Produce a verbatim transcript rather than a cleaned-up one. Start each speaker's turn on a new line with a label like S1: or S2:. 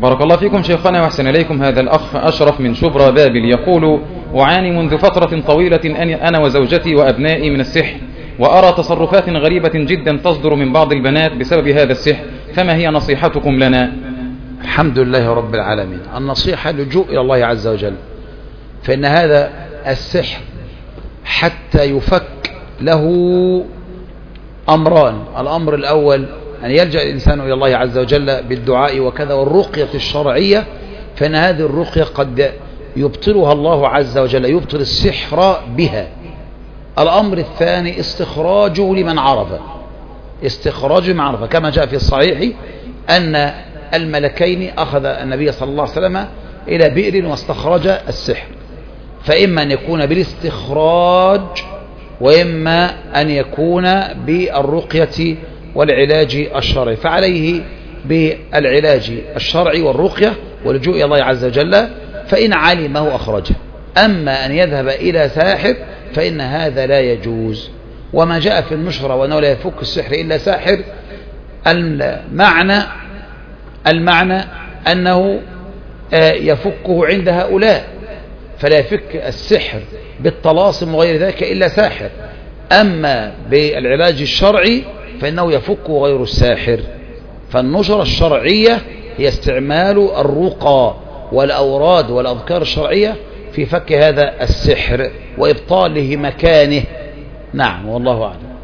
S1: بارك الله فيكم شيخنا وأحسن إليكم. هذا الأخ أشرف من شبرا بابل يقول: أعاني منذ فترة طويلة أنا وزوجتي وأبنائي من السحر، وأرى تصرفات غريبة جدا تصدر من بعض البنات بسبب هذا السحر، فما هي نصيحتكم لنا؟
S2: الحمد لله رب العالمين. النصيحة اللجوء إلى الله عز وجل، فإن هذا السحر حتى يفك له أمران. الأمر الأول أن يلجأ الإنسان إلى الله عز وجل بالدعاء وكذا والرقية الشرعية، فإن هذه الرقية قد يبطلها الله عز وجل، يبطل السحر بها. الأمر الثاني استخراجه لمن عرف، استخراجه لمن عرف، كما جاء في الصحيح أن الملكين أخذ النبي صلى الله عليه وسلم إلى بئر واستخرج السحر، فإما أن يكون بالاستخراج وإما أن يكون بالرقية والعلاج الشرعي، فعليه بالعلاج الشرعي والرقية واللجوء إلى الله عز وجل، فإن علمه أخرجه. أما أن يذهب إلى ساحر فإن هذا لا يجوز. وما جاء في النشرة وأنه لا يفك السحر إلا ساحر، المعنى المعنى أنه يفكه عند هؤلاء، فلا يفك السحر بالطلاسم وغير ذلك إلا ساحر. أما بالعلاج الشرعي فإنه يفك غير الساحر. فالنشرة الشرعية هي استعمال الرقى والأوراد والأذكار الشرعية في فك هذا السحر وإبطاله مكانه. نعم، والله أعلم.